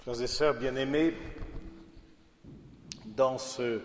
Frères et sœurs bien-aimés, dans cet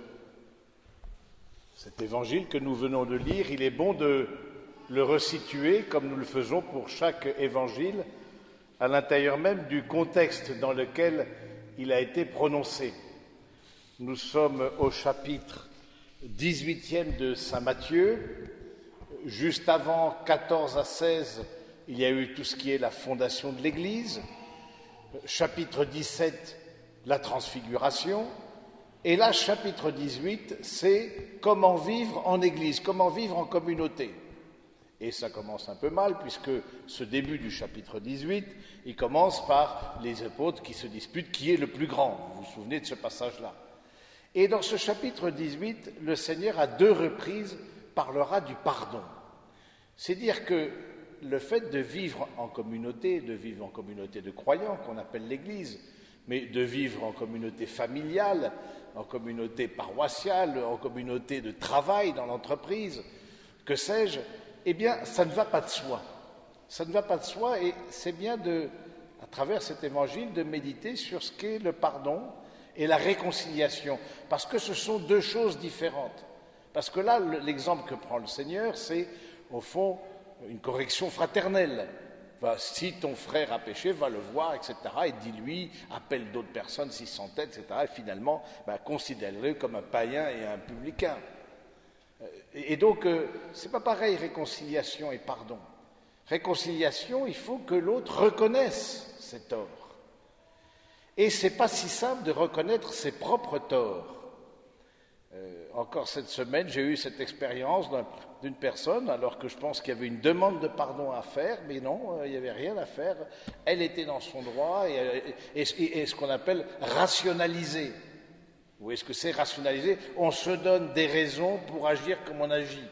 évangile que nous venons de lire, il est bon de le resituer, comme nous le faisons pour chaque évangile, à l'intérieur même du contexte dans lequel il a été prononcé. Nous sommes au chapitre 18e de Saint Matthieu. Juste avant 14 à 16, il y a eu tout ce qui est la fondation de l'Église. Chapitre 17, la transfiguration. Et là, chapitre 18, c'est comment vivre en Église, comment vivre en communauté. Et ça commence un peu mal, puisque ce début du chapitre 18, il commence par les apôtres qui se disputent qui est le plus grand. Vous vous souvenez de ce passage-là. Et dans ce chapitre 18, le Seigneur, à 2 reprises, parlera du pardon. C'est dire que le fait de vivre en communauté de croyants, qu'on appelle l'Église, mais de vivre en communauté familiale, en communauté paroissiale, en communauté de travail dans l'entreprise, que sais-je, eh bien, ça ne va pas de soi. Ça ne va pas de soi et c'est bien à travers cet évangile, de méditer sur ce qu'est le pardon et la réconciliation, parce que ce sont 2 choses différentes. Parce que là, l'exemple que prend le Seigneur, c'est, au fond, une correction fraternelle. Si ton frère a péché, va le voir, etc. Et dis-lui, appelle d'autres personnes s'il s'entête, etc. Et finalement, considère-le comme un païen et un publicain. Et donc, c'est pas pareil, réconciliation et pardon. Réconciliation, il faut que l'autre reconnaisse ses torts. Et c'est pas si simple de reconnaître ses propres torts. Encore cette semaine, j'ai eu cette expérience d'une personne, alors que je pense qu'il y avait une demande de pardon à faire, mais non, il n'y avait rien à faire. Elle était dans son droit et ce qu'on appelle rationaliser. Vous voyez ce que c'est rationaliser? On se donne des raisons pour agir comme on agit.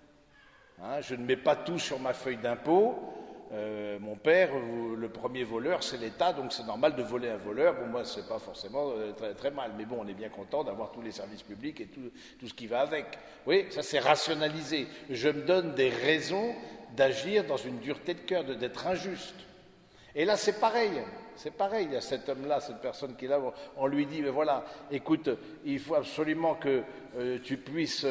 Je ne mets pas tout sur ma feuille d'impôt. Mon père, le premier voleur, c'est l'État, donc c'est normal de voler un voleur. Bon, moi, c'est pas forcément très, très mal, mais bon, on est bien content d'avoir tous les services publics et tout ce qui va avec. Oui, ça c'est rationaliser. Je me donne des raisons d'agir dans une dureté de cœur, d'être injuste. Et là, c'est pareil. C'est pareil, il y a cet homme-là, cette personne qui est là, on lui dit, mais voilà, écoute, il faut absolument que tu puisses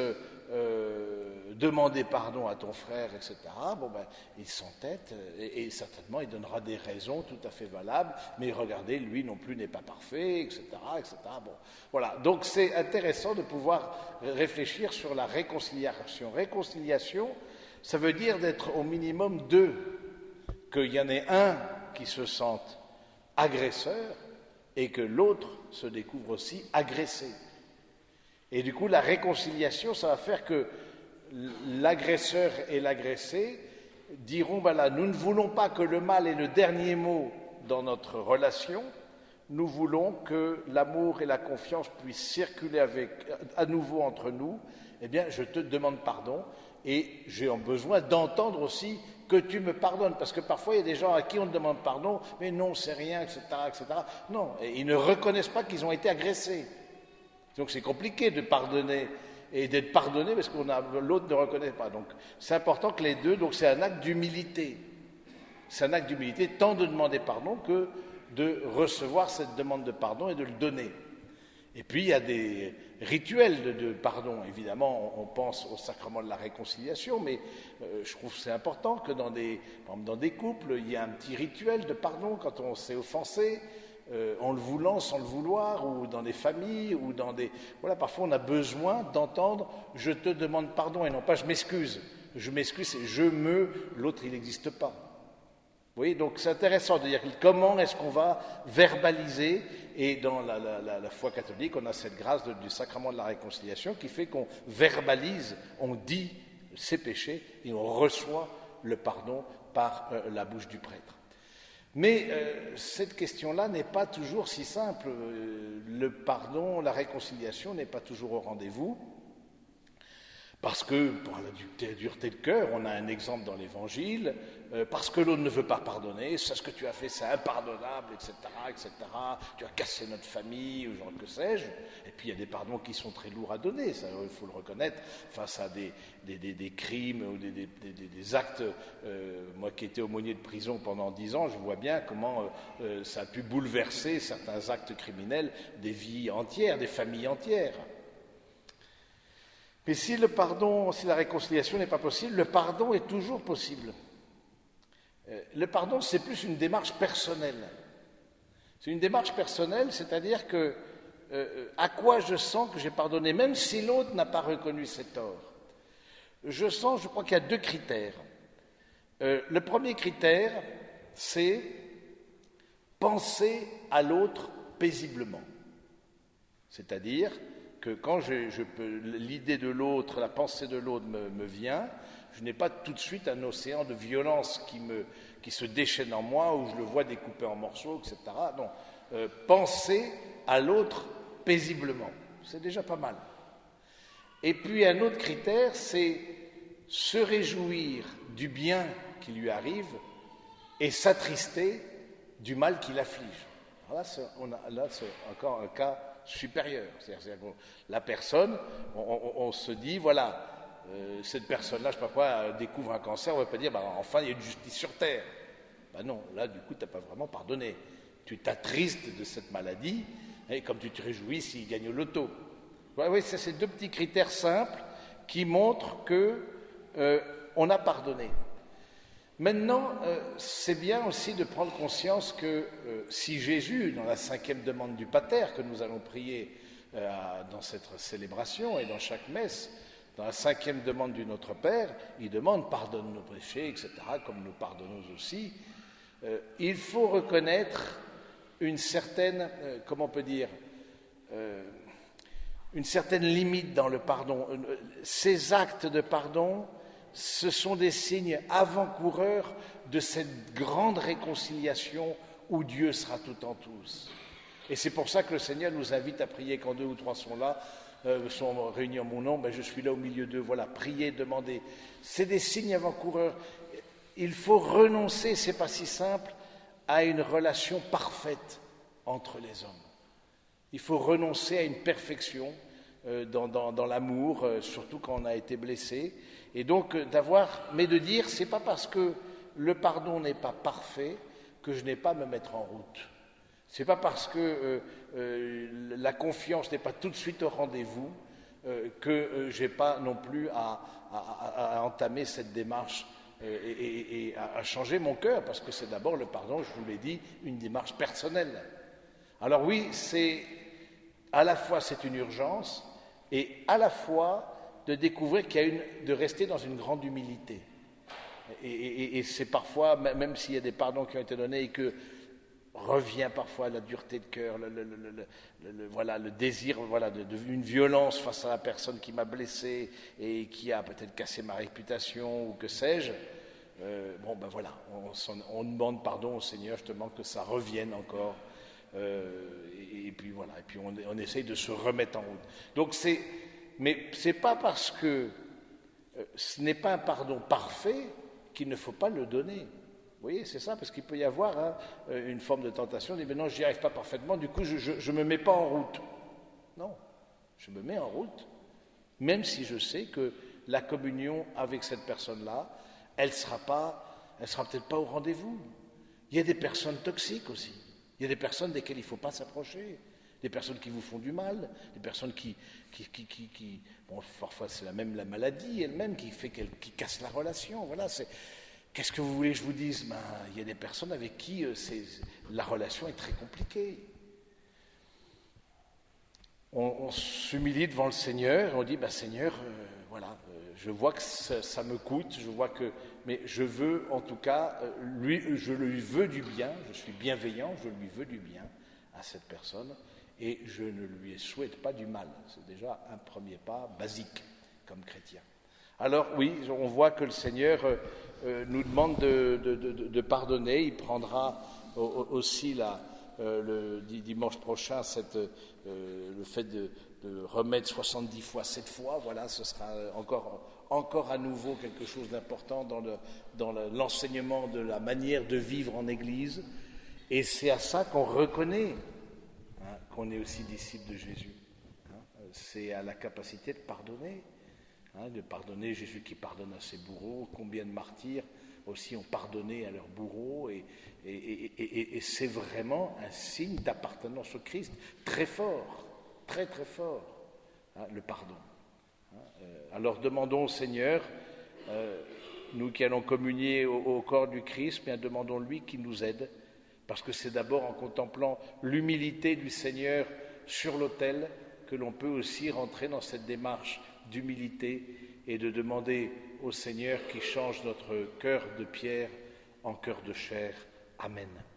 demander pardon à ton frère, etc. Il s'entête et certainement il donnera des raisons tout à fait valables, mais regardez, lui non plus n'est pas parfait, etc., etc. Bon, voilà. Donc c'est intéressant de pouvoir réfléchir sur la réconciliation. Réconciliation, ça veut dire d'être au minimum 2, qu'il y en ait un qui se sente agresseur et que l'autre se découvre aussi agressé. Et du coup, la réconciliation, ça va faire que l'agresseur et l'agressé diront, nous ne voulons pas que le mal ait le dernier mot dans notre relation, nous voulons que l'amour et la confiance puissent circuler à nouveau entre nous. Eh bien, je te demande pardon et j'ai besoin d'entendre aussi que tu me pardonnes, parce que parfois il y a des gens à qui on demande pardon, mais non, c'est rien, etc., etc. Non, et ils ne reconnaissent pas qu'ils ont été agressés. Donc c'est compliqué de pardonner et d'être pardonné parce que l'autre ne reconnaît pas. Donc c'est important que les 2, donc c'est un acte d'humilité. C'est un acte d'humilité tant de demander pardon que de recevoir cette demande de pardon et de le donner. Et puis il y a des rituels de pardon. Évidemment, on pense au sacrement de la réconciliation, mais je trouve que c'est important que par exemple dans des couples, il y a un petit rituel de pardon quand on s'est offensé. En le voulant, sans le vouloir, ou dans des familles, ou dans des... Voilà, parfois on a besoin d'entendre « je te demande pardon » et non pas « je m'excuse ». Je m'excuse, c'est « je me », l'autre il n'existe pas. Vous voyez, donc c'est intéressant de dire comment est-ce qu'on va verbaliser, et dans la foi catholique, on a cette grâce du sacrement de la réconciliation qui fait qu'on verbalise, on dit ses péchés, et on reçoit le pardon par la bouche du prêtre. Mais cette question-là n'est pas toujours si simple. Le pardon, la réconciliation n'est pas toujours au rendez-vous. Parce que, par la dureté de cœur, on a un exemple dans l'Évangile, parce que l'autre ne veut pas pardonner, ça, ce que tu as fait, c'est impardonnable, etc., etc., tu as cassé notre famille, ou genre que sais-je. Et puis il y a des pardons qui sont très lourds à donner, ça, il faut le reconnaître, face à des crimes ou des actes. Moi qui étais aumônier de prison pendant 10 ans, je vois bien comment ça a pu bouleverser certains actes criminels des vies entières, des familles entières. Mais si le pardon, si la réconciliation n'est pas possible, le pardon est toujours possible. Le pardon, c'est plus une démarche personnelle. C'est une démarche personnelle, c'est-à-dire que à quoi je sens que j'ai pardonné, même si l'autre n'a pas reconnu ses torts. Je crois qu'il y a 2 critères. Le premier critère, c'est penser à l'autre paisiblement. C'est-à-dire que quand l'idée de l'autre, la pensée de l'autre me vient, je n'ai pas tout de suite un océan de violence qui se déchaîne en moi, où je le vois découpé en morceaux, etc. Non, penser à l'autre paisiblement, c'est déjà pas mal. Et puis un autre critère, c'est se réjouir du bien qui lui arrive et s'attrister du mal qui l'afflige. Là, c'est encore un cas supérieur. C'est-à-dire que la personne, on se dit, voilà, cette personne-là, je ne sais pas quoi, découvre un cancer, on ne va pas dire, enfin, il y a une justice sur terre. Non, là, du coup, tu n'as pas vraiment pardonné. Tu t'attristes de cette maladie, et comme tu te réjouis s'il gagne au loto. Oui, c'est ces 2 petits critères simples qui montrent qu'on a pardonné. Maintenant, c'est bien aussi de prendre conscience que si Jésus, dans la 5e demande du Pater que nous allons prier dans cette célébration et dans chaque messe, dans la 5e demande du Notre Père, il demande « pardonne nos péchés », etc., comme nous pardonnons aussi. Il faut reconnaître une certaine, comment on peut dire, une certaine limite dans le pardon. Ces actes de pardon, ce sont des signes avant-coureurs de cette grande réconciliation où Dieu sera tout en tous. Et c'est pour ça que le Seigneur nous invite à prier quand 2 ou 3 sont là, sont réunis en mon nom, je suis là au milieu d'eux. Voilà, priez, demandez. C'est des signes avant-coureurs. Il faut renoncer, c'est pas si simple, à une relation parfaite entre les hommes. Il faut renoncer à une perfection dans l'amour, surtout quand on a été blessé. Et donc mais de dire, c'est pas parce que le pardon n'est pas parfait que je n'ai pas à me mettre en route. C'est pas parce que la confiance n'est pas tout de suite au rendez-vous que j'ai pas non plus à entamer cette démarche et à changer mon cœur, parce que c'est d'abord le pardon, je vous l'ai dit, une démarche personnelle. Alors oui, à la fois c'est une urgence et à la fois de découvrir de rester dans une grande humilité. Et c'est parfois, même s'il y a des pardons qui ont été donnés et que revient parfois la dureté de cœur, le désir, une violence face à la personne qui m'a blessé et qui a peut-être cassé ma réputation ou que sais-je. On demande pardon au Seigneur, je te demande que ça revienne encore. Et puis on essaye de se remettre en route. Donc mais c'est pas parce que ce n'est pas un pardon parfait qu'il ne faut pas le donner. Vous voyez, c'est ça, parce qu'il peut y avoir une forme de tentation, de dire, non, je n'y arrive pas parfaitement, du coup, je ne me mets pas en route. Non, je me mets en route, même si je sais que la communion avec cette personne-là, elle sera peut-être pas au rendez-vous. Il y a des personnes toxiques aussi. Il y a des personnes desquelles il ne faut pas s'approcher. Des personnes qui vous font du mal, des personnes qui parfois c'est la maladie elle-même qui casse la relation. Voilà, qu'est-ce que vous voulez que je vous dise ? Il y a des personnes avec qui la relation est très compliquée. On s'humilie devant le Seigneur et on dit, Seigneur, je vois que ça me coûte, mais je veux en tout cas, je lui veux du bien, je suis bienveillant, je lui veux du bien à cette personne. Et je ne lui souhaite pas du mal. C'est déjà un premier pas basique comme chrétien. Alors oui, on voit que le Seigneur nous demande de pardonner. Il prendra aussi le dimanche prochain le fait de remettre 70 fois 7 fois, voilà, ce sera encore à nouveau quelque chose d'important dans l'enseignement de la manière de vivre en Église. Et c'est à ça qu'on reconnaît qu'on est aussi disciple de Jésus. C'est à la capacité de pardonner. De pardonner, Jésus qui pardonne à ses bourreaux, combien de martyrs aussi ont pardonné à leurs bourreaux, et c'est vraiment un signe d'appartenance au Christ très fort, très très fort, le pardon. Alors demandons au Seigneur, nous qui allons communier au corps du Christ, bien demandons-lui qu'il nous aide, parce que c'est d'abord en contemplant l'humilité du Seigneur sur l'autel que l'on peut aussi rentrer dans cette démarche d'humilité et de demander au Seigneur qui change notre cœur de pierre en cœur de chair. Amen.